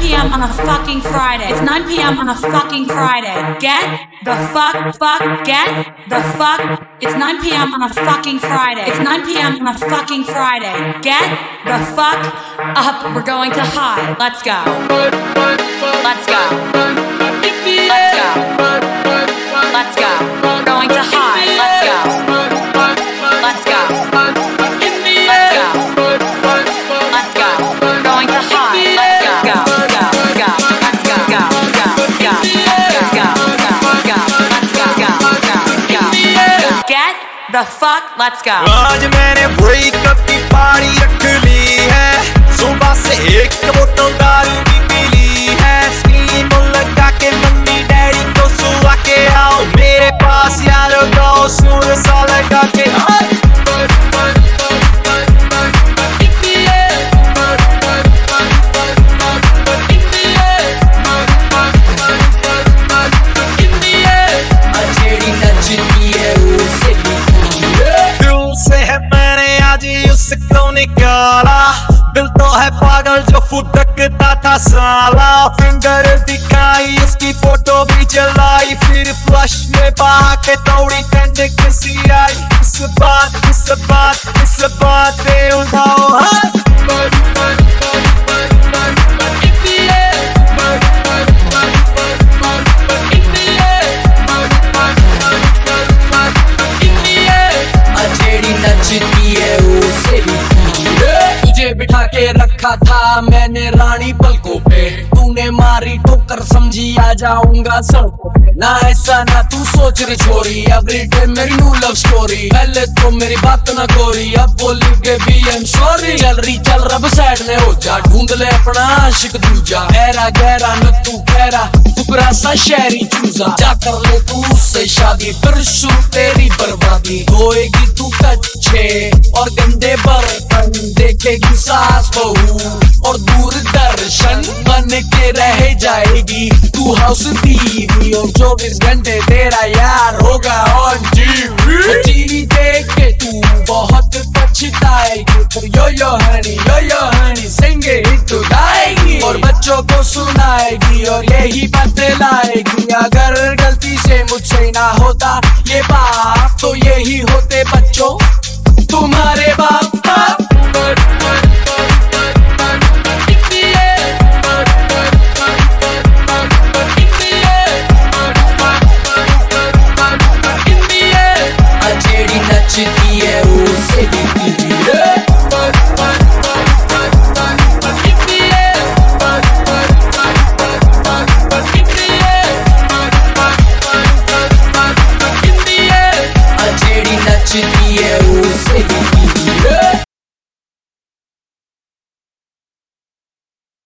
p.m. on a fucking Friday. It's 9 p.m. on a fucking Friday. Get the fuck, get the fuck. It's 9 p.m. on a fucking Friday. It's 9 p.m. on a fucking Friday. Get the fuck up. We're going to high. Let's go. Let's go. Let's go. Let's go. We're going to high. Let's go. Let's go. Let's go. Let's go. We're going to high. Let's go. Go. Go. Go. Let's go. Go. Go. Go. Let's go. Go. Go. Go. Let's go. Go. Go. Go. Get the fuck. Let's go. आज मैंने breakup की party रख ली है, सुबह से एक बोतल दारू भी पी ली है। स्कीम लगा के मम्मी डैडी को सुला के आओ मेरे पास यारो, गाओ सुर सा लगा के उसको निकाला। दिल तो है पागल जो फुदकता था साला। फिंगर दिखाई उसकी फोटो भी जलाई, फिर फ्लश में बहा के तोड़ी ठंड किसी आई। इस बात पे उठाओ हाथ। तुझे बिठा के रखा था मैंने रानी पलकों पे, तूने मारी ठोकर समझी आ जाऊंगा सड़कों पे। ना ऐसा ना तू सोच रे छोरी, एवरीडे मेरी न्यू लव स्टोरी। पहले तो मेरी बात ना कोरी, अब बोली बेबी आई एम सॉरी। चल रब साइड में हो जा, ढूंढ ले अपना आशिक दूजा। गहरा गहरा न तू गहरा, फुकरा सा शहरी चूजा। जा कर ले तू उससे शादी, फिर शुरू तेरी बर्बादी। धोएगी तू कच्चे और गंदे बर्तन, देखेगी सास बहू और दूरदर्शन बन के रह जाएगी तू हाउस टीवी। और 24 घंटे तेरा यार होगा ऑन टीवी। टीवी देख के तू बहुत पछताएगी, फिर यो यो हनी सिंगे हिट तो गाएगी और बच्चों को सुनाएगी और यही बतलाएगी। अगर गलती से मुझसे ना होता ये बात